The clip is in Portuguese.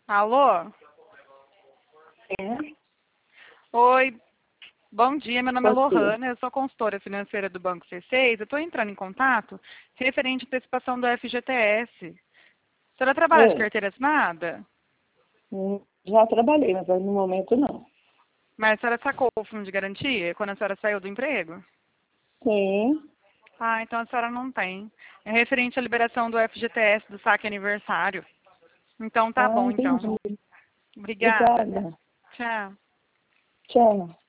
Alô? Sim. Oi, bom dia. Meu nome é Bom dia. Lohana, eu sou consultora financeira do Banco C6. Eu estou entrando em contato referente à antecipação do FGTS. A senhora trabalha de É, carteira assinada? já trabalhei, mas no momento não. Mas a senhora sacou o fundo de garantia quando a senhora saiu do emprego? Sim. Ah, então a senhora não tem. É referente à liberação do FGTS do saque aniversário. Então tá Ah, bom, então. entendi. Obrigada. Obrigada. Tchau. Tchau.